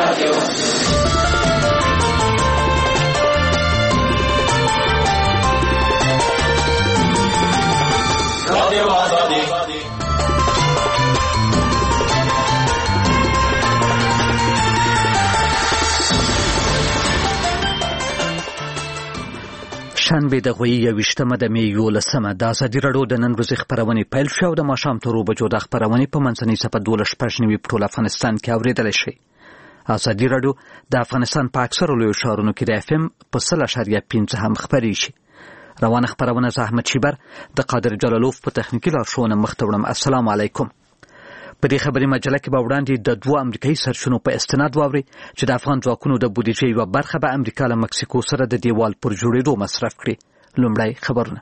شنبه د غوي 21 د می 11 د ازادي راډیو د نن ورځې خبرونه پیل شو د ماښام تر 2 بجو د خبرونه په منځنۍ صفه 12 په ټول افغانستان کې اوریدل شي. ازادي راډیو د افغانستان په اکثره لوی ښارونو کې د FM په 0.5 هم خبري شي. روانه خبرونه زحمت شیبر د قادر جلالوف په تخنیکی لارښوونه مخته وړم. السلام علیکم. په دې خبري مجله کې به وړاندې د دوه امریکایي سرچینو په استناد واوري چې د افغان ځواکونو د بودیجې یوه برخه به امریکا له مکسیکو سره د دیوال پر جوړېدو مصرف کړي. لومړی خبرونه.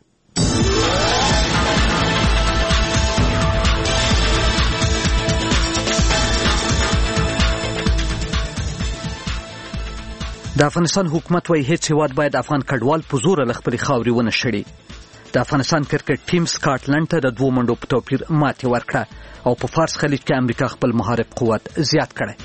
د افغانستان حکومت وايي هیڅ هیواد باید افغان کډوال په زور له خپلې خاورې ونه شړي. د افغانستان کرکټ ټیم سکاټلند ته د 2 منډو په توپیر ماتې ورکړه او په فارس خلیج کې امریکا خپل محارب قوت زیات کړی.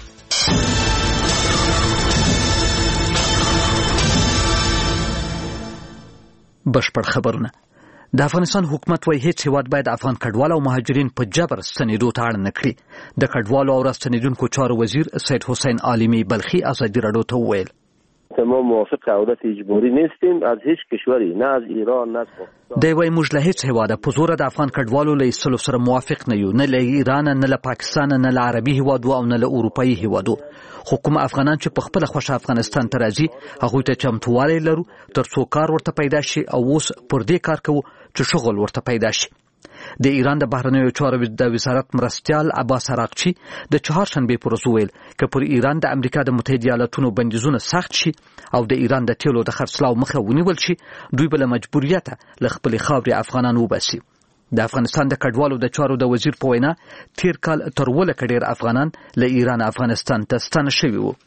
بشپړ خبرونه. د افغانستان حکومت وايي هیڅ هیواد باید افغان کډوال او مهاجرین په جبر ستنېدو ته اړ نه کړي. د کډوالو او راستنېدونکو چارو وزیر سید حسین عالمی بلخی ازادي راډیو ته وویل ما موافق عودت اجباری نیستیم از هیچ کشوری، نه از ایران نه از پاکستان. دی وايي موږ له هیڅ هیواده په زوره د افغان کډوالو له ایستلو سره موافق نه یو، نه له ایران نه له پاکستان نه له عربي هیوادو او نه له اروپایي هیوادو. خو کوم افغانان چې په خپل خوښه افغانستان ته راځي هغوی ته چمتووالی لرو ترڅو کار ورته پیدا شي او اوس پر دې کار کوو چې شغل ورته پیدا شي. د ایران د بهرنیو چارو د وزارت مرستیال عباس عراقچی د چهارشنبې پر ورځ ویل چې پر ایران د امریکا د متحده ایالاتونو بندیزونه سخت شي او د ایران د تیلو د خرڅلاو مخه ونیول شي، دوی به له مجبوریته له خپلې خاورې افغانان وباسي. د افغانستان د کډوالو د چارو د وزیر په وینا تیر کال تر ولکه ډیر افغانان له ایران افغانستان ته ستانه شوي وو.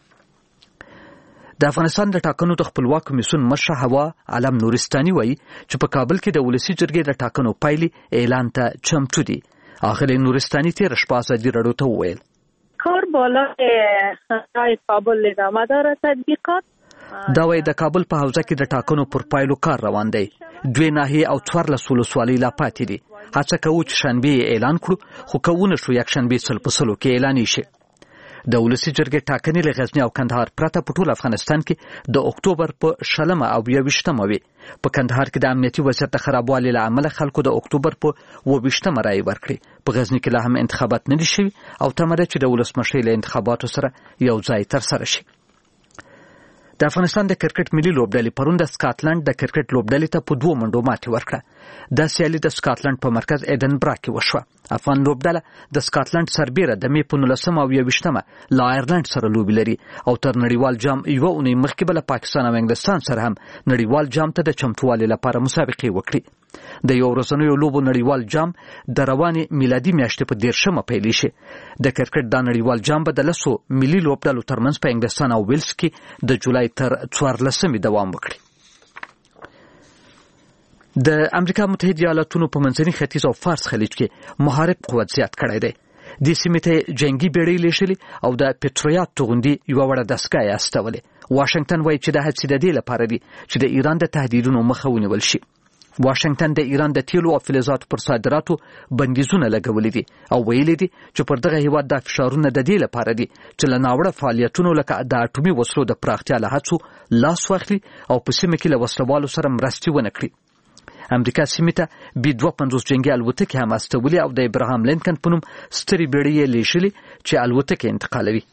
د افغانستان د ټاکنو د خپلواک کمیسیون مشر هوا علم نورستاني وایي چې په کابل کې د ولسی جرګې د ټاکنو پایلې اعلان ته چمتو دي. اغلی نورستاني تیر شپه ازادي راډیو ته وویل کار بالای کابل ادامه داره تطبیقات. دا وایي د کابل په حوزه کې د ټاکنو پر پایلو کار روان دی. 2 ناحیې او 14 ولسوالۍ لا پاتې دي. هڅه کوو چې شنبه اعلان کړو، خو کوونه شو یک شنبه سلپسلو کې اعلان شي. د ولسی جرګې ټاکنې له غزنی او کندهار پرته په ټول افغانستان کې د اکتوبر په 20 او 21 وي. په کندهار کې د امنیتي وضعیت د خرابوالي له امله خلکو د اکتوبر په 22 رای ورکړي. په غزنی کې لا هم انتخابات نه دي شوي او تمه ده چې د ولسمشر له انتخاباتو سره یو ځای ترسره شي. د افغانستان د کرکټ ملي لوبډلې پرون د سکاټلند د کرکټ لوبډلې ته په 2 منډو ماتې ورکړه. دا سیالي د سکاټلند په مرکز ایډنبرا کې وشوه. افغان لوبډله د سکاټلند سربیره د می په 19 او 21 له آیرلند سره لوبي لري او تر نړیوال جام یو اونۍ مخکې به له پاکستان او انګلستان سره هم نړیوال جام ته د چمتووالي لپاره مسابقې وکړي. د یو ورځنیو لوبو نړیوال جام د روانې میلادي میاشتې په 13 پیل شي. د کرکټ د نړیوال جام به د 10 ملي لوبډلو ترمنځ په انګلستان او ویلز کې د جولای تر 14 دوام وکړي. د امریکا متحده ایالاتونو په منځني ختیځ او فارس خلیج کې محارب قوت زیات کړی دی. د سیمې ته جنگي بیړۍ لیږلي او د پټریاټ توغندي یوه وړه دستګاه یې استولې. واشنگټن وایي چې د هڅې د دې لپاره دي چې د ایران د تهدیدونو مخه ونیول شي. واشنگټن د ایران د تیلو او فلزاتو پر صادراتو بندیزونه لګولي دي او ویلي دي چې پر دغه هیواد د فشارونه د دې لپاره دي چې له ناوړه فعالیتونو لکه د اټومي وسلو د پراختیا له هڅو لاس واخلي او په سیمه کې له وسلوالو سره مرستې ونه کړي. امریکا سیمې ته B-52 جنگي الوتکې هم استولې او د ابراهام لینکن په نوم سترې بیړۍ یې لیږلې چې الوتکې انتقالوي.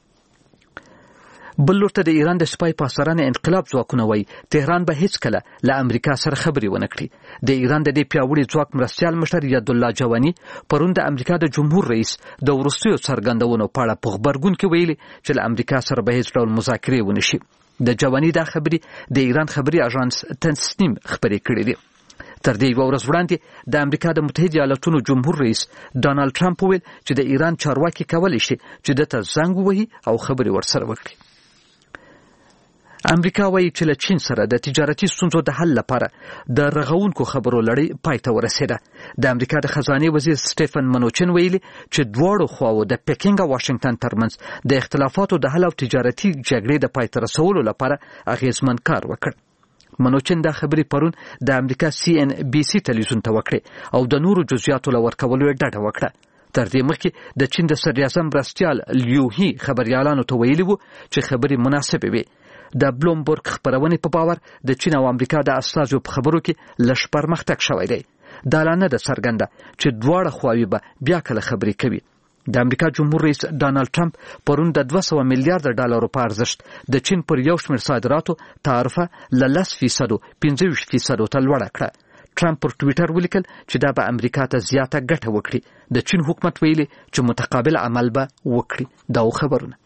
بل لور ته د ایران د سپای پاسدارانو انقلاب ځواکونه وایي تهران به هیڅ کله له امریکا سره خبرې ونه کړي. د ایران د دې پیاوړي ځواک مرستیال مشر یادالله جوانی پرون د امریکا د جمهور رئیس د وروستیو څرګندونو په اړه په غبرګون کې ویلي چې له امریکا سره به هیڅ ډول مذاکرې ونه شي. د جوانی دا خبرې د ایران خبري اژانس تسنیم خبرې کړې دي. تر دې یو ورځ وړاندې د امریکا د متحده ایالاتونو جمهور رئیس ډانلډ ټرمپ ویل چې د ایران چارواکي کولی شي چې دته زنګ ووهي او خبرې ورسره وکړي. امریکا وايي چې له چین سره د تجارتي ستونزو د حل لپاره د رغونکو خبرو لړۍ پای ته ورسېده. د امریکا د خزانه وزیر سټيفن منوچن ویلي چې دواړو خواو د پکینګ او واشنگټن ترمنځ د اختلافاتو د حل او تجارتي جګړې د پای ته رسولو لپاره اغیزمن کار وکړ. منوچن دا خبرې پرون د امریکا CNBC تلویزیون ته وکړې او د نورو جزئیاتو لور کولو ډډه وکړه. تر دې مخکې د چین د صدر اعظم مرستیال لیوهی خبريالانو ته ویلي وو چې خبرې مناسبه وي. د بلومبرګ خبرونه په باور د چین او امریکا د استازو په خبرو کې لږ پرمختګ شوی دی. دا لا نه ده څرګنده چې دواړه خواوې به بیا کله خبرې کوي. د امریکا جمهور رئیس ډانلډ ټرمپ پرون د 200 میلیارډ ډالرو په ارزښت د چین پر یو شمېر صادراتو تعرفه له 10% 15% ته لوړه کړه. ټرمپ پر ټویټر ولیکل چې دا به امریکا ته زیاته ګټه وکړي. د چین حکومت ویلي چې متقابل عمل به وکړي. دا خبرونه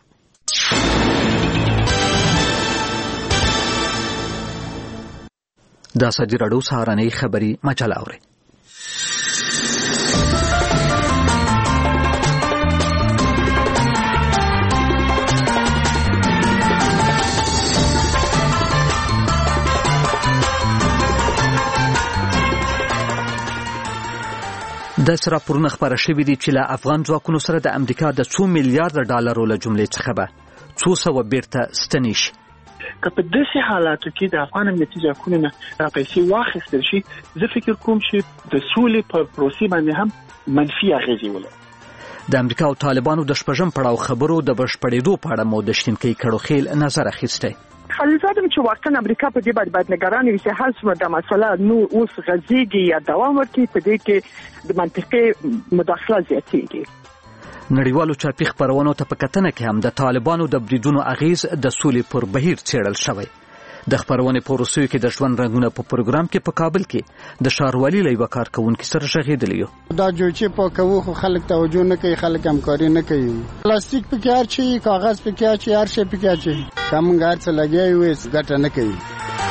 د ازادي راډیو سهارنۍ خبري مجله اوري. د راپورونه خبره شوې دي چې له افغان ځواکونو سره د امریکا د 2 میلیارډ ډالرو له جملې څخه به 200 بیرته ستنې شي. که په داسې حالاتو کې د افغان امنیتي ځواکونو نه پیسې واخیستل شي، زه فکر کوم چې د سولې په پروسې باندې هم منفي اغېزې ولري. د امریکا او طالبانو د شپږم پړاو خبرو د بشپړېدو په اړه مو د شینکۍ کړوخیل نظر اخیستی. خلیزادم چې واقعا امریکا په دې باید نگران وي چې هر څومره د مسله نو اوس غځيږي یا دوام ورکړي، په دې کې د منطقي مداخله زیاتېږي. نړیوالو چاپی خبرونو ته په کتنه کې هم د طالبانو د بریدونو اغیز د سولې پر بهیر څېړل شوی. د خبرونې په وروستیو کې د ژوند رنګونه په پروګرام کې په کابل کې د ښاروالي له یوه کارکوونکي سره غږېدلی یو. دا جوړچې پاکوو خو خلک توجه نه کوي، خلک همکاري نه کوي. پلاستیک پکې هر شي، کاغذ پکې هر شي، هر شي پکې هر شي. کوم هر څه لګیا وي ګټه نه کوي.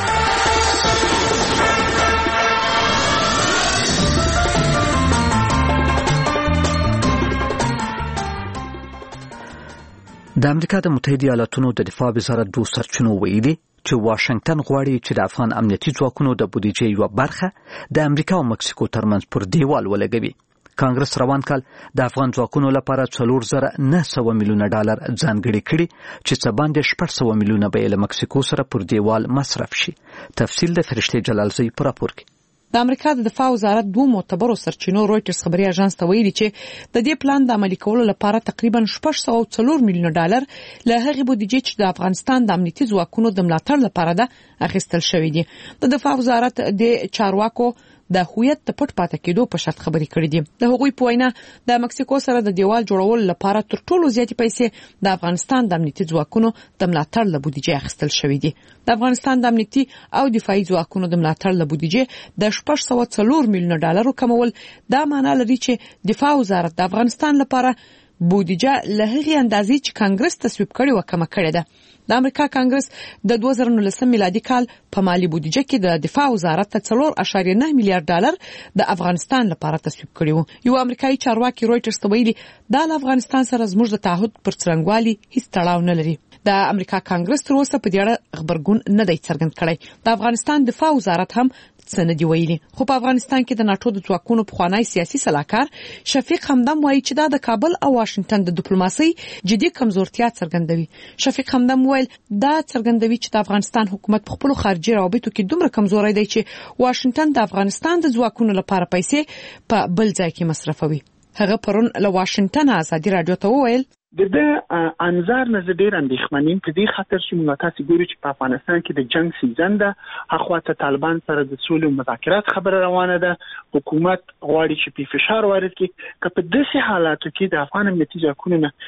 د امریکا د متحده ایالاتونو د دفاع وزارت دوه سرچینو ویلي چې واشنگټن غواړي چې د افغان امنیتي ځواکونو د بودیجې یوه برخه د امریکا او مکسیکو ترمنځ پر دیوال ولګوي. کانګرس روان کال د افغان ځواکونو لپاره 4,900 میلیونه ډالر ځانګړي کړي چې څه باندې 600 میلیونه به له مکسیکو سره پر دیوال مصرف شي. تفصیل د فرشتي جلالزی پر راپور کې. د امریکا د دفاع وزارت دوه معتبرو سرچینو رويټرز خبري اژانس ته ویلي چې د دې پلان د عملي کولو لپاره تقریبا 604 میلیونه ډالر له هغې بودیجې چې د افغانستان د امنیتي ځواکونو د ملاتړ لپاره ده اخیستل شوی دي. د دفاع وزارت د چارواکو د هویت د پټ پاتې کېدو په شرط خبرې کړې دي. د هغوی په وینا د مکسیکو سره د دیوال جوړولو لپاره تر ټولو زیاتې پیسې د افغانستان د امنیتي ځواکونو د ملاتړ له بودیجې اخیستل شوی دي. د افغانستان د امنیتي او دفاعي ځواکونو د ملاتړ له بودیجې د 604 میلیونه ډالرو کمول دا معنی لري چې دفاع وزارت د افغانستان لپاره بودیجه له هغې اندازې چې کانګرس تصویب کړې و کمه کړې ده. د امریکا کانګرس د 2019 میلادي کال په مالی بودیجه کې د دفاع وزارت ته 4.9 میلیارډ ډالر د افغانستان لپاره تصویب کړی وو. یو امریکایي چارواکي رويټرز ته ویلي دا له افغانستان سره زموږ د تعهد پر څرنګوالي هیڅ تړاو نه لري. د امریکا کانګرس تر اوسه په دې اړه خبرګون نه دی څرګند کړی. د افغانستان دفاع وزارت هم څه نه دی ویلي. خو په افغانستان کې د ناټو د ځواکونو پخوانی سیاسي سلاکار شفیق همدم وایي چې دا د کابل او واشنگټن د ډیپلوماسۍ جدي کمزورتیا څرګندوي. شفیق همدم ویل دا څرګندوي چې د افغانستان حکومت په خپل خارجي روابطو کې دومره کمزوري دی چې واشنگټن د افغانستان د ځواکونو لپاره پیسې په بل ځای کې مصرفوي. هغه پرون له واشنگټن ازادي رادیو ته وویل د انظار نه ډیر اندېښمنیم په دې خاطر چې موږ تاسو ګورو چې په افغانستان کې د جنگ سیزن ده، هغه طالبان سره د سولې مذاکرات خبره روانه ده، حکومت غواړي چې په فشار وارد کړي. که په داسې حالاتو کې د افغان امنیتي ځواکونو نه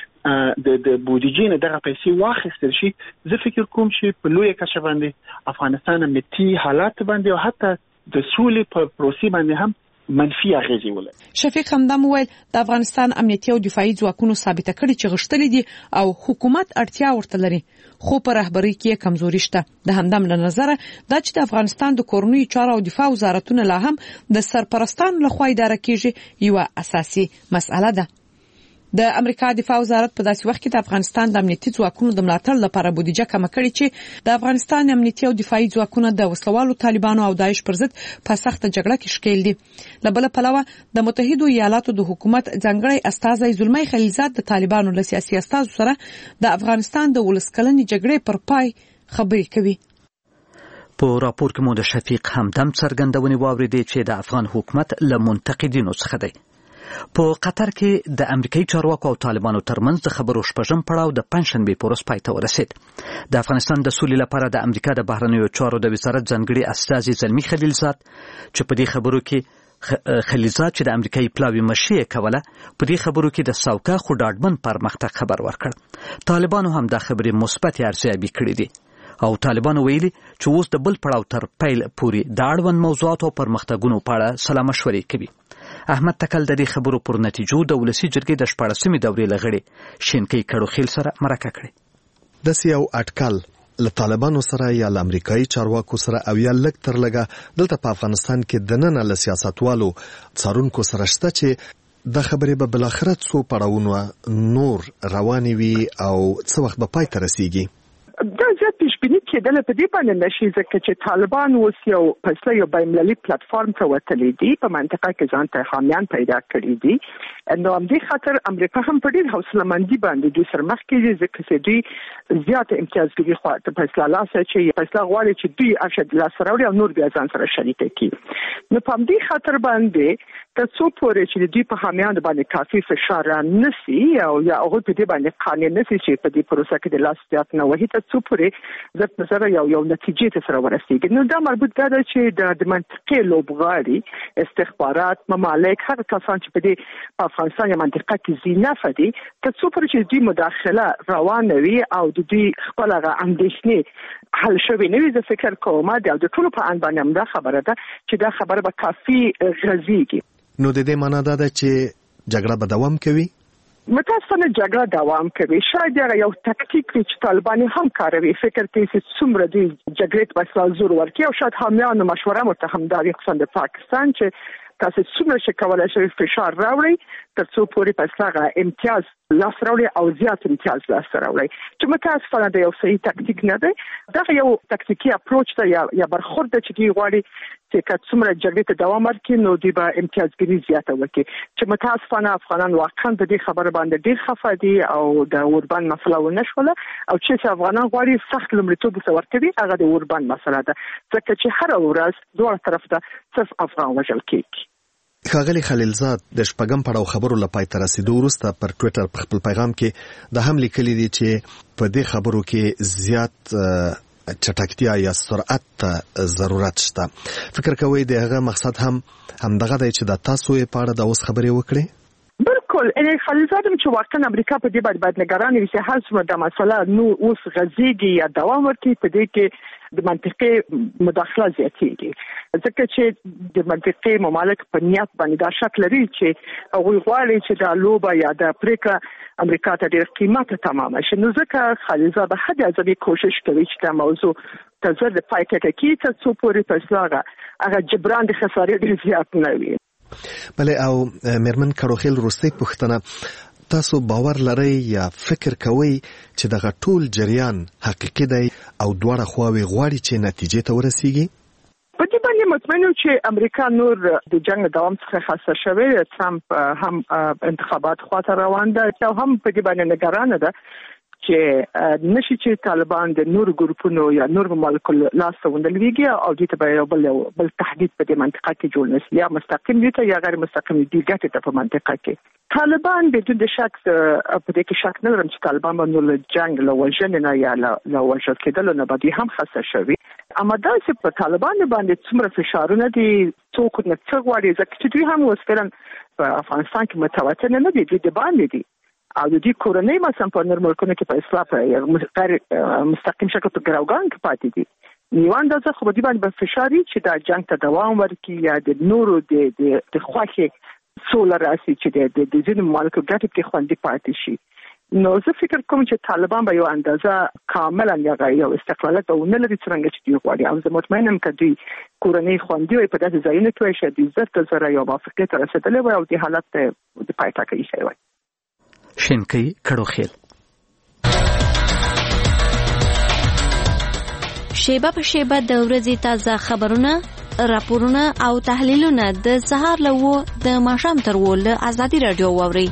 د بودیجې نه دغه پیسې واخیستل شي، زه فکر کوم چې په لویه کچه باندې افغانستان امنیتي حالات باندې او حتی د سولې په پروسې باندې هم منفي اغیزې ولري. شفیق همدم ویل د افغانستان امنیتي او دفاعي ځواکونو ثابته کړي چې غښتلي دي او حکومت اړتیا ورته لري، خو په رهبرۍ کې کمزوري شته. د همدم له نظره دا چې د افغانستان د کورنیو چارو او دفاع وزارتونه لا هم د سرپرستانو لخوا اداره کیږي یو اساسي مسأله ده. د امریکا دفاع وزارت په داسې وخت کې د افغانستان د امنیتي ځواکونو د ملاتړ لپاره بودیجه کم کړې چې د افغانستان امنیتي او دفاعي ځواکونه د وسلوالو طالبانو او داعش پر ضد په سخته جګړه کې ښکېل دي. له بل پلوه د متحده ایالاتو د حکومت ځانګړی استازی زلمی خلیلزاد د طالبانو له سیاسي استازو سره د افغانستان د ولسکلنې جګړې پر پای خبرې کوي. په راپور کې مو د شفیق همدم څرګندونې واوریدې چې د افغان حکومت له منتقدینو څخه دی. په قطر کې د امریکایي چارواکو او طالبانو ترمنځ د خبرو شپږم پړاو د پنځشنبې په ورځ پای ته ورسید. د افغانستان د سولې لپاره د امریکا د بهرنیو چارو د وزارت ځانګړي استازي زلمی خلیلزاد چې په دې خبرو کې خلیلزاد چې د امریکایي پلاوي مشري کوله په دې خبرو کې د ساوکا خو ډاډمن پرمختګ خبر ورکړ. طالبانو هم د خبرې مثبت ارزیابي کړې دي او طالبانو ویلي چې اوس د بل پړاو تر پیل پورې د اړوند موضوعاتو پرمختګونو په اړه سلا مشورې کوي. احمد تکل د دې خبرو پر نتیجو د ولسی جرګې د 14مې دورې لغړي شینکی کړوخیل سره مرکه کړې. د سیاو اټکل له طالبانو سره یا له امریکایي چارواکو سره او یا لږ تر لږه دلته په افغانستان کې د نن له سیاستوالو څارونکو سره شته چې د خبرې به بلاخره څو پړاوونه نور رواني وي او څه وخت به پای ته رسیږي. دا زیات پیشبینی کېدل په دې باندې نشي ځکه چې طالبان اوس یو پسله یو بین‌المللي پلیټفارم ته وتلي دي په منطقه کې ځان ته حامیان پیدا کړي دي. نو هم دې خاطر امریکا هم په ډېر حوصله‌مندي باندې د سرمخ کې ځکه چې دوی زیات امتیازګري خو ته فیصله لاسه چې فیصله غواړي چې دوی ارشد لاس راوړي او نور بیا ځان سره شریک کړي. نو په دې خاطر باندې تاسو پورې چې دوی په حامیان باندې کافي فشار نسی او یا هغه په دې باندې قانون نسی چې په دې پروسه کې د لاس زیات نه وهي تاسو پورې د نظر یو نتیجې ته سره ورسیږي. نو دا مربوط ده چې د منطقې لوبغاړي استخبارات ممالک هر کسان چې په دې افغانستان یا منطقه کې زینه فدي تاسو پورې چې دوی مداخله روانه وي او د دوی خپل اندېښنې حل شوي نه وي. زه فکر کوم د ټولو په ان باندې دا خبره ده چې دا خبره به کافي غزيږي. نو د دې معنا ده چې جګړه به دوام کوي. متاسفانه جګړه دوام کوي. شاید یو تکتیک چې طالبان هم کاروي فکر کوي چې څومره دوی جګړې په اصل زور ورکړي او شاید حامیان مشوره متهم داري خصوصا د پاکستان چې تاسو څومره چې کولای شئ فشار راوړي ترڅو پورې پسلاغه امتیاز لاس راوړي او زیات امتیاز لاس راوړي چې متاسفانه د یو صحیح تکتیک نه دی. دا یو تکتیکی اپروچ ته یا برخورد چې دی غواړي چې څومره جګړې ته دوام ورکړي نو دی به امتیازګري زیاته وکړي چې متاسفانه افغانان واقعا په دې خبره باندې ډیر خفه دي او د اوربان مسله ونشوله او چې افغانان غواړي سخت لمړیتوب ورکړي هغه د اوربان مسله ده ځکه چې هر ورځ دوه طرف ته صرف افغان وژل کیږي. ښاغلي خلیلزاد د شپږم پړاو خبرو لپاره تر رسیدو وروسته پر ټوئیټر په خپل پیغام کې د هم لیکلي دي چې په دې خبرو کې زیات چټکتیا یا سرعت ته ضرورت شته. فکر کوئ د هغه مقصد هم همدغه دی چې د تاسو په اړه د اوس خبرې وکړي؟ بالکل خلیلزاد چې واقعا امریکا په دې باندې نگران وي چې هر څومره د مسله نو اوس غزيږي یا دوام ورکړي په دې کې د منطقې مداخله زیاتېږي ځکه چې د منطقې ممالک په نیت باندې دا شک لري چې هغوی غواړي چې د لوبه یا د افریقا امریکا ته ډېر قیمته تمامه شي. نو ځکه خلیلزاد به حد اقصا کوشش کوي چې دا موضوع ته زر د پای ته کې ترڅو پورې فیصله هغه جبران د خسارې ډېر زیات نه وي. بله او میرمن کړوخیل وروستۍ پوښتنه تاسو باور لرئ یا فکر کوئ چې دغه ټول جریان حقیقي دی او دواړه خواوې غواړي چې نتیجې ته ورسیږي؟ په دې باندې مطمئن یم چې امریکا نور د جنگ دوام څخه خاصه شوی. ترامپ هم انتخابات خواته روان ده او هم په دې باندې نگرانه ده چې نشي چې طالبان د نور ګروپونو یا نور ممالکو لاس وندلويږي او دې ته به بل تحديد په دې منطقه کې جوړ نشي یا مستقیم دي ته یا غیر مستقیم دي ګټه ته په منطقه کې. طالبان بدون د شک په دې کې شک نه لرم چې طالبان به نور جنگ له وژنې نه یا له وژل کېدل نه به هم خاصه شوي. اما دا چې په طالبان باندې څومره فشارونه دي څوک نه څه غواړي ځکه چې دوی هم اوس فعلا په افغانستان کې متواتر نه دي د باندې دي او د دې کورنۍ مثلا په نور ملکونو کې په اصلاح په مستقیم شکل په ګراوګان کې پاتې دي. نیوان دا څه خو دې باندې فشاري چې دا جنگ ته دوام ورکړي یا د نورو د خواخې سولر راسي چې د ځینو ممالکو ګټې کې خوندي پاتې شي. نو زه فکر کوم چې طالبان به یو اندازه کاملا یو استقلالات او نه لري څنګه چې دوی غواړي او زه مطمئنم چې دوی کورنۍ خوندي وي په داسې ځایونو کې چې د عزت سره یو موافقت رسیدلې وي او د حالت د پای ټاکلي شي وي. شینکی کړوخیل. شیبه په شیبه د ورځې تازه خبرونه، راپورونه او تحلیلونه د سهار له 9 د ماښام تر 10 له آزادي رادیو واورئ.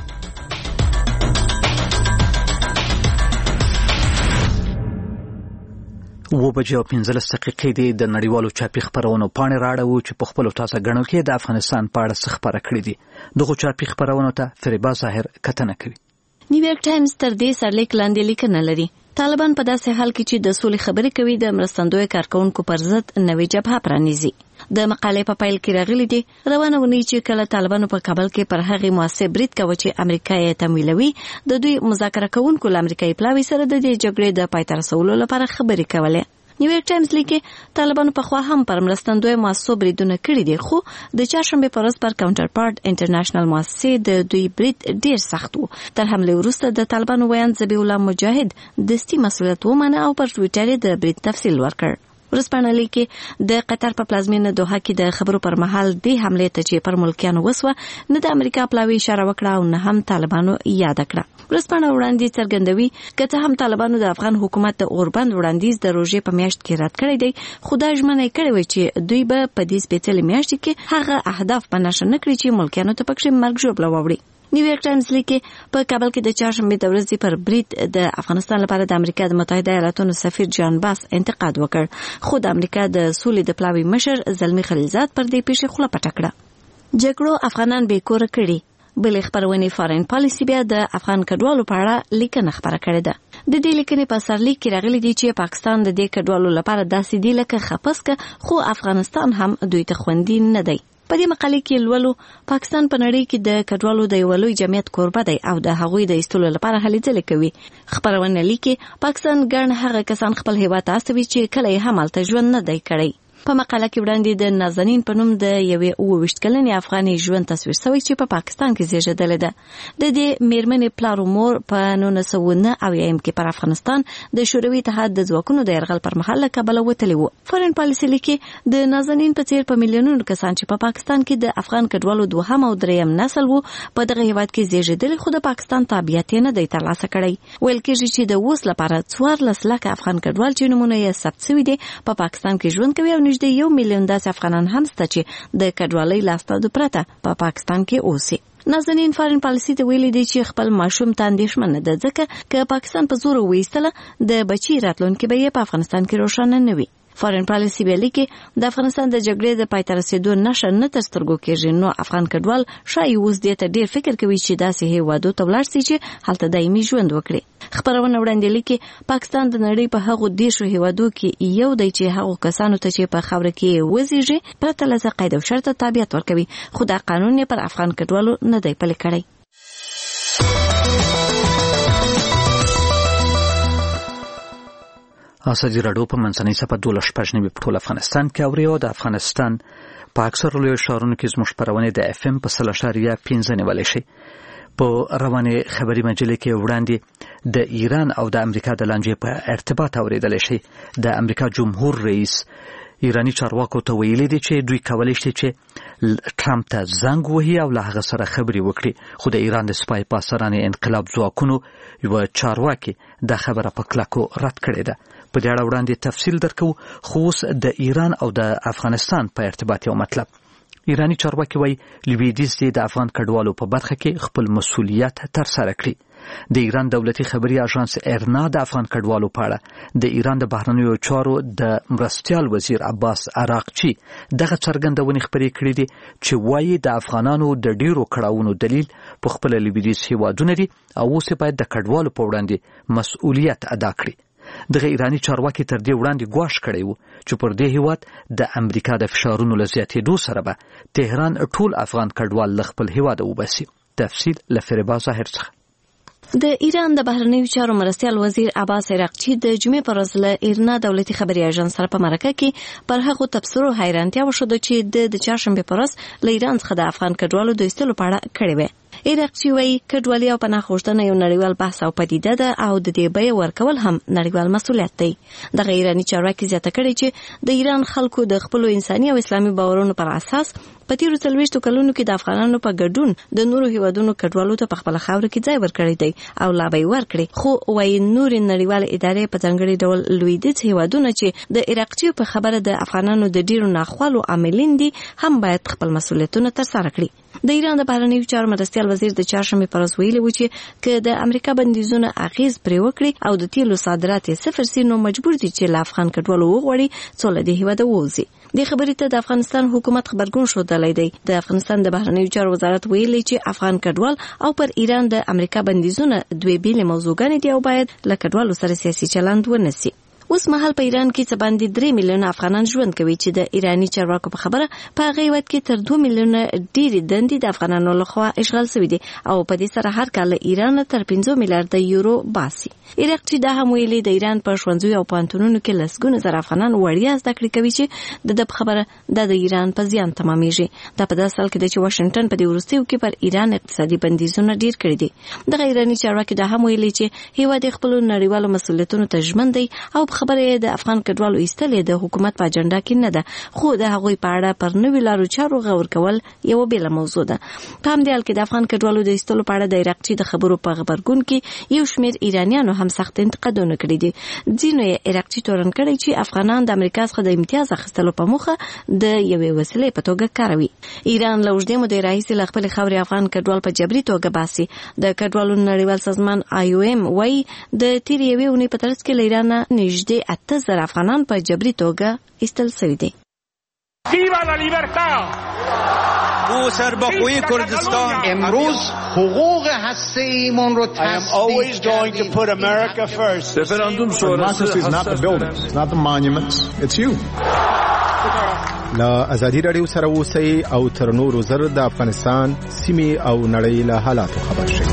و بجې او 15 دقیقې د نړیوالو چاپي خبرونو پاڼې راړو چې په خپل تازه غنو کې د افغانستان په اړه څه خبره کړې دي. دغه چاپي خبرونو ته فریبا ظاهر کتنه کوي. نیویارک ټایمز تر دې سرلیک لاندې لیکنه لري: طالبان په داسې حال کې چې د سولې خبرې کوي د مرستندوی کارکونکو پر ضد نوې جبهه پرانیزي. د مقالې په پیل کې راغلي دي روانه ونی چې کله طالبانو په کابل کې پر هغه موثق برید کوي چې امریکا یې تمویلوي، د دوی مذاکره کوونکو له امریکایي پلاوي سره د دې جګړې د پای ته رسولو لپاره خبرې کولې. نیویارک ټایمز لیکي طالبانو په خوا هم پر مرستندوی موثق بریدونه کړي دي، خو د چهارشنبه پر ورځ پر کاونټر پارت انټرنیشنل موثق د دوی برید ډیر سخت و. تر حمله وروسته د طالبانو ویاند ذبیح الله مجاهد دستي مسؤلیت ومنه او پر ټویټر د برید تفصیل ورکړ. ورسپانه لیکي د قطر په پلازمینه دوحه کې د خبرو پر مهال د حمله ته چې پر ملکیانو وسوه نه د امریکا پلاوی اشاره وکړه او نه هم طالبانو یاد کړه. ورسپانه وړاندیز څرګندوي کته هم طالبانو د افغان حکومت د اوربند وړاندیز د روزې په میاشت کې رد کړی دی، خدای ژمنه کړې و چې دوی به په دې سپېڅلې میاشت کې هغه اهداف په نشه نکړي چې ملکیانو ته پکې مرګ ژوبله ووړي. نیویارک ټایمز لیکي په کابل کې د چهارشنبه د ورځې پر برید د افغانستان لپاره د امریکا د متحده ایالاتو سفیر جان باس انتقاد وکړ، خو د امریکا د سولې د پلاوي مشر زلمی خلیلزاد پر دې پیښه خوله پټه کړه. جګړو افغانان بې کوره کړي. بلې خبرونه فارین پالیسی بیا د افغان کډوالو په اړه لیکنه خبره کړې ده. د دې لیکنې په سرلیک کې راغلي دي چې پاکستان د دې کډوالو لپاره داسې دی لکه خپسکه، خو افغانستان هم دوی ته خوندي نه دی. په دې مقالې کې لولو پاکستان په نړۍ کې د کډوالو د یو لوی جمعیت کوربه دی او د هغوی د ایستلو لپاره هلې ځلې کوي. خبرونه لیکي پاکستان ګڼ هغه کسان خپل هیواد ته استوي چې کله یې هم هلته ژوند نه دی کړی. په مقاله کې وړاندې د نازنین په نوم د یوې 28 کلنې افغاني ژوند تصویر شوی چې په پاکستان کې زیږیدلې ده. د دې میرمنې پلار مور په 1999 کې پر افغانستان د شوروي اتحاد د ځواکونو د یرغل پر مهال له کابل وتلی و. فارین پالیسی لیکي د نازنین په څیر په میلیونونو کسان چې په پاکستان کې د افغان کډوالو دوهم او دریم نسل وو په دغه هیواد کې زیږیدل، خو د پاکستان تابعیت نه دی ترلاسه کړی. ویل کېږي چې د اوس لپاره 14 لک افغان کډوال چې نمونه یې ثبت شوي دي په پاکستان کې ژوند کوي او نږدې 1 میلیون داسې افغانان هم شته چې د کډوالۍ لاسته پرته په پاکستان کې اوسي. نازنین فارین پالیسی ته ویلي دی چې خپل ماشوم ته اندېښمن ده، ځکه که پاکستان په زور وایستله د بچي راتلونکي به یې په افغانستان کې روښانه نه وي. فارین پالیسی ویلي کې د افغانستان د جګړې د پای ته رسیدو نشه نه تر سترګو کېږي، نو افغان کډوال شایي اوس دې ته ډېر فکر کوي چې داسې هیوادو ته ولاړ شي چې هلته دایمي ژوند وکړي. خبرونه وړاندې لیکي پاکستان د نړۍ په هغو 10 هیوادو کې یو دی چې هغو کسانو ته چې په خاوره کې وزیږي پرته له قید او شرط تابعیت ورکوي، خو دا قانون یې پر افغان کډوالو نه دی پلي کړی. ازادي راډیو په منځنۍ صفحه 12 په ټول افغانستان کې اوري او د افغانستان په اکثر لوی ښارونو کې زموږ خبرونه د FM په 0.5 نیولې شي. په روانه خبري مجلې کې وړاندې د ایران او د امریکا د لانجې په ارتباط اوریدل شي. د امریکا جمهور رئیس ایرانی چارواکو ته ویلي دي چې دوی کولی شي چې ټرمپ ته زنګ وهي او له هغه سره خبرې وکړي، خو د ایران د سپای پاسرانې انقلاب ځواکونو یو چارواکي د خبره په کلکو رد کړې ده. په دې اړه وړاندې تفصیل درکو، خو اوس د ایران او د افغانستان په ارتباط یو مطلب. ایرانی چارواکي وایي لویدیځ دې د افغان کډوالو په برخه کې خپل مسؤلیت ترسره کړي. د ایران دولتي خبري اژانس ایرنا د افغان کډوالو په اړه د ایران د بهرنیو چارو د مرستیال وزیر عباس عراقچي دغه څرګندونې خبرې کړې دي چې وایي د افغانانو د ډیرو کړاوونو دلیل په خپل لویدیځ هیوادونه دي او اوس باید د کډوالو په وړاندې مسؤلیت ادا کړي. دغه ایرانی چارواکي تر دې وړاندې ګواښ کړی و چې پر دې هیواد د امریکا د فشارونو له زیاتېدو سره به تهران ټول افغان کډوال له خپل هیواده وباسي. تفصیل له فریبا ظاهر څخه. د ایران د بهرنیو چارو مرستیال وزیر عباس عراقچي د جمعې پر ورځ له ایرنا دولتي خبري اژانس سره په مرکه کې پر هغو تبصرو حیرانتیا وښوده چې د چهارشنبه پر ورځ له ایران څخه د افغان کډوالو د ایستلو په اړه کړې وه. عراقچي وایي کډوالي او پناه غوښتنه یو نړیوال بحث او پدیده ده او د دې بیه ورکول هم نړیوال مسؤلیت دی. دغه ایرانی چارواکي زیاته کړې چې د ایران خلکو د خپل انساني او اسلامي باورونو پر اساس په تیرو 40 کلونو کې د افغانانو په ګډون د نورو هیوادونو کډوالو ته په خپل خاور کې ځای ورکړی دی او لا به ورکړي، خو وايي نور نړیوال ادارې په ځانګړي ډول لویدیځ هیوادونه چې د عراقچیو په خبره د افغانانو د ډیرو ناخوالو عاملین دي هم باید خپل مسؤلیتونه ترسره کړي. د ایران د بهرنیو چارو مرستیال وزیر د چهارشنبې پر ورځ ویلي و چې که د امریکا بندیزونه اغیز پرې وکړي او د تیلو صادرات یې صفر سي، نو مجبور دي چې له افغان کډوالو وغواړي څو له دې هیواده ووځي. د خبرې ته د افغانستان حکومت خبرګون ښودلی دی. د افغانستان د بهرنیو چارو وزارت ویلي چې افغان کډوال او پر ایران د امریکا بندیزونه دوی بیلې موضوعګانې دي او باید له کډوالو سره سیاسي چلند ونسي. اوس مهال په ایران کې څه باندې 3 میلیونه افغانان ژوند کوي چې د ایرانی چارواکو په خبره په هغه هیواد کې تر 2 میلیونه ډېری دندې د افغانانو لخوا اشغال شوي دي او په دې سره هر کال ایران تر 15 میلیارډ یورو باسي. عراق چې د هم ویلي د ایران په ښوونځیو او پوهنتونونو کې لسګونه زره افغانان وړیا زده کړې کوي چې د خبره د ایران په زیان تمامېږي. دا په داسې حال کې چې واشنگټن په دې وروستیو کې پر ایران اقتصادي بندیزونه ډېر کړي دي. د ایرانی چارواکي د هم ویلي چې هیواد خپل نړیوالو مسؤلیتونو ته ژمن دی او خبره د افغان کډوالو ایستلې د حکومت په اجنډا کې نه ده، خو د هغوی په اړه پر نوې لارو چارو غور کول یو بیل موضوع ده. په همدې حال کې د افغان کډوالو د ایستلو په اړه د عراقچي د خبرو په خبرګون کې یو شمېر ایرانیانو هم سخت انتقادونه کړي دي. ځینو یې عراقچي تورن کړی چې افغانان د امریکا څخه د امتیاز اخیستلو په موخه د یوې وسیلې په توګه کاروي. ایران له اوږدې مودې راهیسې له خپلې خاورې افغان کډوال په جبري توګه باسي. د کډوالو نړیوال سازمان IOM وايي د تېرې یوې اونۍ په ترڅ کې له ایران نږدې 8,000 افغانان په جبري توګه ایستل شوي دي. او سربخوی کردستان امروز حقوق هسته‌ایمان رو تصدیق کردیم. Referendum democracy is not the buildings, it's not the monuments, it's you. لا ازادي رادیو سره اوسئ او تر نورو زر د افغانستان سیمې او نړۍ له حالاتو خبر شئ.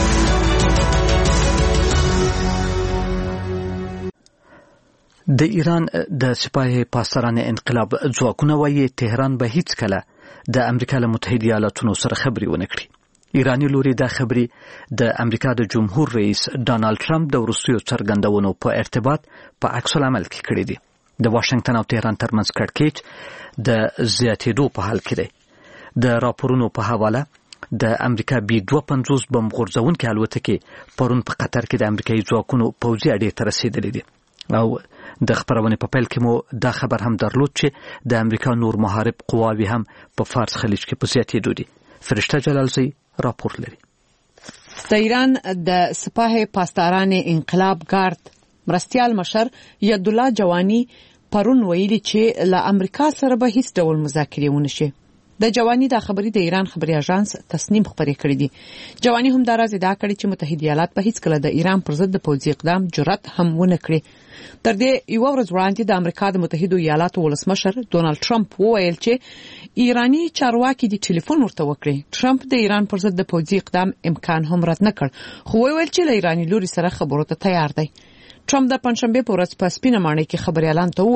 د ایران د سپاه پاسداران انقلاب ځواکونه وايي تهران به هیڅ کله د امریکا له متحده ایالاتونو سره خبرې ونه کړي. ایرانی لوري دا خبرې د امریکا د جمهور رئیس ډانلډ ټرمپ د وروستیو څرګندونو په ارتباط په عکس العمل کې کړی دی. د واشنگټن او تهران ترمنځ کړکېچ د زیاتېدو په حال کې دی. د راپورونو په حواله د امریکا B-52 بم غورځونکې الوتکې پرون په قطر کې د امریکایي ځواکونو پوځي اډې ته رسېدلې دي او د خبرونې په پیل کې مو دا خبر هم درلود چې د امریکا نور محارب قواوی هم په فارس خلیج کې په زیاتېدو دي. فرشته جلالزی راپور لري. د ایران د سپاه پاسداران انقلاب ګارد مرستیال مشر یدالله جوانی پرون ویلي چې له امریکا سره به هیڅ ډول مذاکرې ونشي. د جوانی د خبرې د ایران خبري اژانس تصنیم خبرې کړې دي. جوانی هم دا راز ادعا کړې چې متحده ایالات په هیڅ کله د ایران پر ضد د پوځي اقدام جرأت هم ونه کړي. تر دې یو ورځ وړاندې د امریکا د متحده ایالاتو ولسمشر ډونالد ټرمپ وویل چې ایرانی چارواکي د ټلیفون ورته وکړي. ټرمپ د ایران پر ضد د پوځي اقدام امکان هم رد نه کړ، خو ویل چې له ایرانی لوري سره خبرو ته تیار دی. ټرمپ د پنځشنبه په ورځ په سپینه ماڼۍ کې خبريالان ته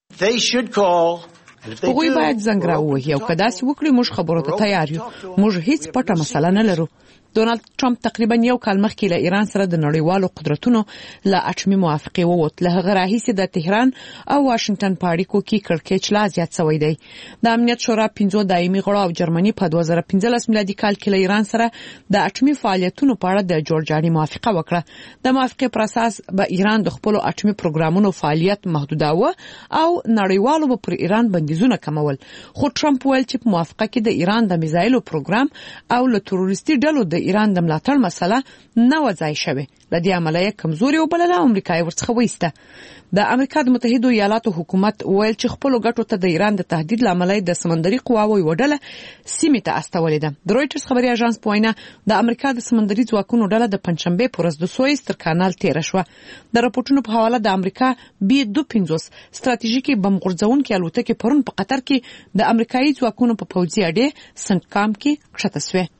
وویل هغوی باید زنګ راووهي او که داسې وکړي موږ خبرو ته تیار یو، موږ هیڅ پټه مسله نه لرو. ډونالد ټرمپ تقریبا یو کال مخکې له ایران سره د نړیوالو قدرتونو له اټومي موافقې ووت. له هغه راهیسې د تهران او واشنگټن په اړیکو کې کړکېچ لا زیات شوی دی. د امنیت شورا 15 دایمي غړو او جرمني په 2015 میلادي کال کې له ایران سره د اټومي فعالیتونو په اړه د جوړجاړي موافقه وکړه. د موافقې پر اساس به ایران د خپل اټومي پروګرامونو فعالیت محدوداوه او نړیوالو به پر ایران بندیزونه کمول. خو ټرمپ ویل چې په موافقه کې د ایران د میزایلو پروګرام او له تروریستي ډلو د ایران د ملاتړ مسله نه وځای شوه. د دې عملیه کمزوري وبلله او امریکا ورڅخه وایسته. د امریکا د متحده ایالاتو حکومت ویل چې خپل ګټو ته د ایران د تهدید لامل د سمندري قواوو وډله سیمه ته استولې ده. د رويټرز خبري اژانس په وینا د امریکا د سمندري ځواکونو ډله د پنځشنبه په ورځ د سويس تر کانال تیر شو. د راپورټونو په حواله د امریکا B-52 ستراتیژیکي بم غورځونکې الوتکې پرون په قطر کې د امریکایي ځواکونو په پوځي اډې سنکام کې کښته شوه.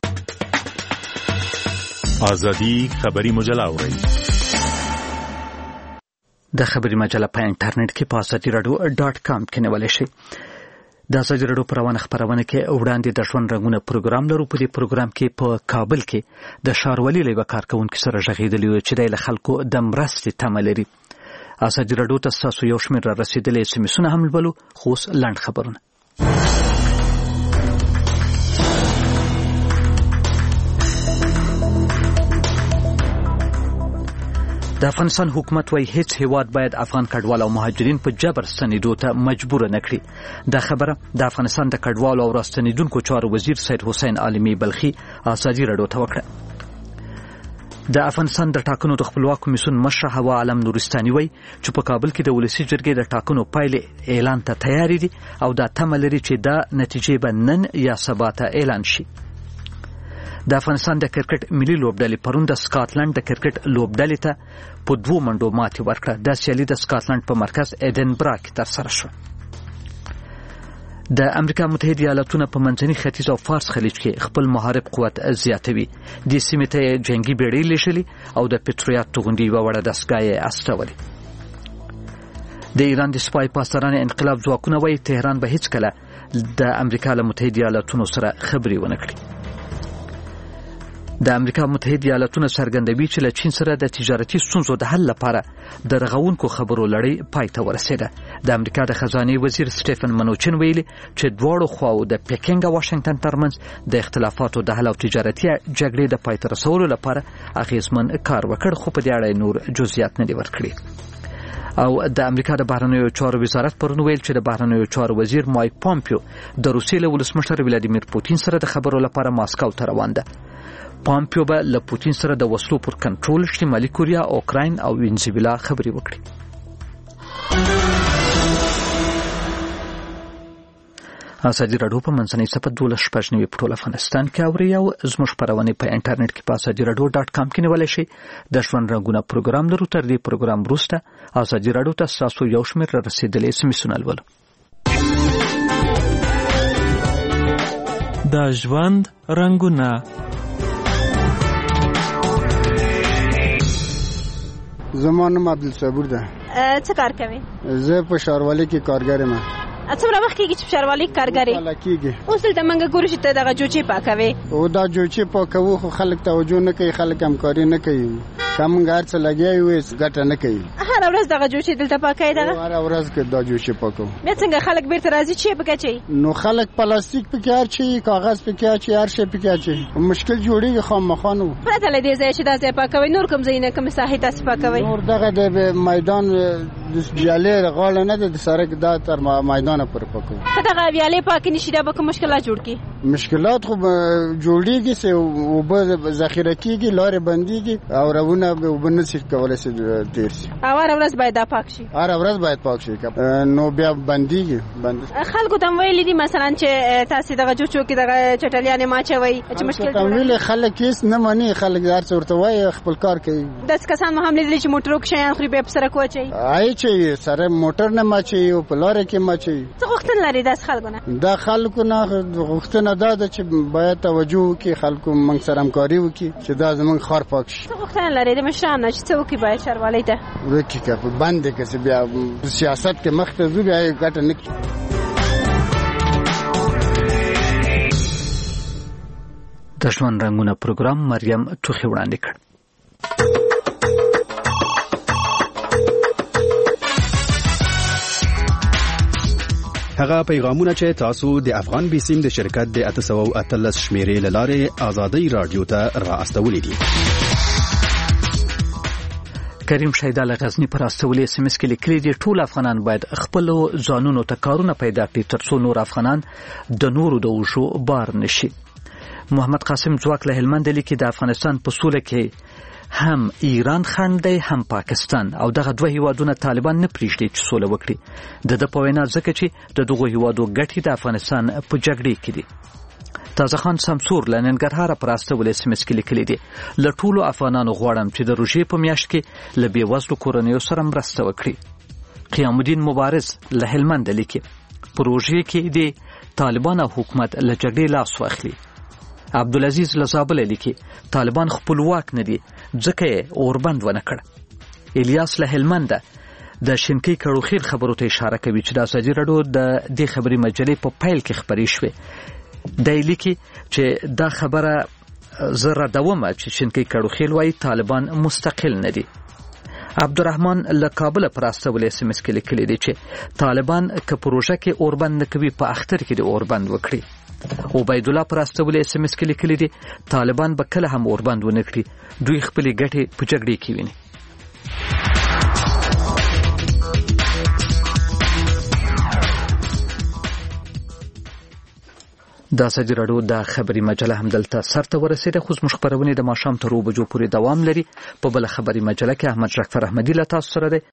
آزادی خبری مجله اورئ. د خبری مجله په انټرنیټ کې په azadiradio.com کې نیولای شئ. د ازادي راډیو پروانه خبرونه کې وړاندې د ژوند رنگونه پروګرام لرو. په دې پروګرام کې په کابل کې د شاروالي لیوه کارکونکو سره ژغېدلی چې د خلکو د مرستې تمه لري. ازادي راډیو ته تاسو یو شمېر رسیدلې سمسونه هم لولو. خو لنډ خبرونه. د افغانستان حکومت وايي هیڅ هیواد باید افغان کډوال او مهاجرین په جبر ستنېدو ته مجبور نه کړي. دا خبره د افغانستان د کډوالو او راستنېدونکو چارو وزیر سید حسین عالمي بلخي ازادي راډیو ته وکړه. د افغانستان د ټاکنو د خپلواک کمیسیون مشر هوا عالم نورستاني وایي چې په کابل کې د ولسی جرګې د ټاکنو پایلې اعلان ته تیار دي او دا تمه لري چې دا نتیجې به نن یا سبا ته اعلان شي. د افغانستان د کرکټ ملي لوبډلې پرون د سکاټلند د کرکټ لوبډلې ته په 2 منډو ماتې ورکړه. د سیالي د سکاټلند په مرکز ایډنبرا کې ترسره شوه. د امریکا متحده ایالاتونو په منځني ختیځ او فارس خلیج کې خپل محارب قوت زیاتوي. د سیمې ته جنگي بیړۍ لېږلي او د پټریاټ توغندي یوه وړه دستګاه یې استولې. د ایران د سپای پاسداران انقلاب ځواکونه وایي تهران به هیڅکله د امریکا له متحده ایالاتونو سره خبرې ونه کړي. د امریکا متحده ایالاتونو څرګندوي چې له چین سره د تجارتي ستونزو د حل لپاره د رغونکو خبرو لړۍ پای ته ورسېده. د امریکا د خزانه وزیر سټیفن منوچن ویلي چې دواړو خواو د پیکینګ او واشنگټن ترمنځ د اختلافاتو د حل او تجارتي جګړې د پای ته رسولو لپاره اغیزمن کار وکړ، خو په دې اړه نور جزئیات نه دي ورکړي. او د امریکا د بهرنیو چارو وزارت پرون ویل چې د بهرنیو چارو وزیر مایک پامپیو د روسیې له ولسمشر ولادیمیر پوتین سره د خبرو لپاره ماسکو ته روان ده. پامپیو به له پوتین سره د وسلو پر کنټرول، شمالي کوریا، اوکراین او وینزویلا خبرې وکړي. ازادي راډیو په منځنۍ صفحه 12 په ټول افغانستان کې اوري او زموږ خبرونه په انټرنیټ کې په azadiiradio.com کې نیولای شي. د ژوند رنګونه پروګرام لرو. تر دې پروګرام وروسته ازادي راډیو ته تاسو یو شمېر رسیدلې سمسونه ولولئ. د ژوند رنګونه زما نوم عبدالصبور ده. څه کار کوي؟ زه په ښاروالۍ کې کارګر یم. څومره وخت کېږي چې په ښاروالۍ کې کارګر یې؟ اوس دلته موږ ګورو چې ته دغه جوچې پاکوې. او دا جوچې پاکوو خو خلک توجه نه کوي، خلک همکاري نه کوي. که موږ هر څه لګیا یو ګټه نه کوي. هره ورځ دغه جوچې دلته پاکوې؟ هره ورځ کې دا جوچې پاکوو. بیا څنګه خلک بیرته راځي چې پکې اچوي؟ نو خلک پلاستیک پکې اچوي، کاغذ پکې اچوي، هر شی پکې اچوي. مشکل جوړېږي خامخا نو. پرته له دې ځایه چې دا ځای پاکوئ نور کوم ځایونه کومې ساحې تاسې پاکوئ؟ نور دغه د میدان د ویالې غاړه نه ده، د سړک دا تر میدانه پورې پاکوو. که دغه ویالې پاکې نشي دا به کوم مشکلات جوړ کړي؟ مشکلات خو جوړېږي چې اوبه ذخیره کېږي، لارې بندېږي او روونه به اوبه نشي کولی چې تېر شي. او هره ورځ باید دا پاک شي؟ هره ورځ باید پاک شي، نو بیا بندېږي. خلکو ته هم ویلي دي مثلا چې تاسې دغه جوچو کې دغه چټلیانې مه اچوئ چې مشکل جوړوي؟ خلک هېڅ نه مني، خلک هر څه ورته وایي، خپل کار کوي. داسې کسان مو هم لیدلي چې موټرو کې شیان خوري بیا په سړک واچوي؟ اچوي، سره موټر نه ماچوي او په لاره کې ماچوي. څه غوښتنه لري داسې خلکو نه؟ دا خلکو نه غوښتنه دا ده چې باید توجه وکړي، خلکو موږ سره همکاري وکړي چې دا زموږ ښار پاک شي. څه غوښتنه لري د مشرانو نه چې څه وکړي باید ښاروالۍ ته؟ وکړي که په بند دی، که چې بیا سیاست کې مخ ته ځو بیا یې ګټه نه کړي. د ژوند رنګونه پروګرام مریم ټوخي وړاندې کړ. هغه پیغامونه چې تاسو د افغان بیسیم د شرکت د 813 شمیرې لاره آزادۍ رادیو ته را استولې دي. کریم شیدا له غزنی پر استولې SMS کې لیکلي دي ټول افغانان باید خپل ځانونو ته کارونه پیدا کړي ترڅو نور افغانان د نورو د وشو بار نشي. محمد قاسم ځواک له هلمند لیکي د افغانستان په سوله کې هم ایران خنډ دی هم پاکستان او دغه دوه هیوادونه طالبان نه پریږدي چې سوله وکړي. د په وینا ځکه چې د دغه هیوادو ګټې د افغانستان په جګړې کې دي. تازه خان سمسور له ننګرهار پر استولې SMS کې لیکلي دي له ټولو افغانانو غواړم چې د روژې په میاشت کې له بېوزلو کورنیو سره مرسته وکړي. قیام الدین مبارز له هلمند لیکي په روژې کې د طالبان حکومت له جګړې لاس واخلي. عبدالعزیز لزابل لیکي طالبان خپلواک نه دي ځکه یې اوربند ونه کړ. الیاس له هلمند د شینکۍ کړوخیر خبرو ته اشاره کوي چې د ازادي راډیو د دې خبري مجلې په پیل کې خبرې شوې. د لیکي چې دا خبره زره دومه چې شینکۍ کړوخیر وايي طالبان مستقل نه دي. عبدالرحمن له کابل پر استولې SMS کې لیکلي دي چې طالبان که پروژه کې اوربند نه کوي په اختر کې د اوربند وکړي. عبید الله پر استولې SMS کې لیکلي دي طالبان به کله هم اوربند ونه کړي، دوی خپل ګټې په جګړې کې ویني. د ازادي راډیو د خبري مجله هم دلته سرته ورسېده، خو زموږ خبرونه د ماښام تر 2 بجو پورې دوام لري. په بل خبري مجله کې احمد جعفر احمدی له تاسو سره دی.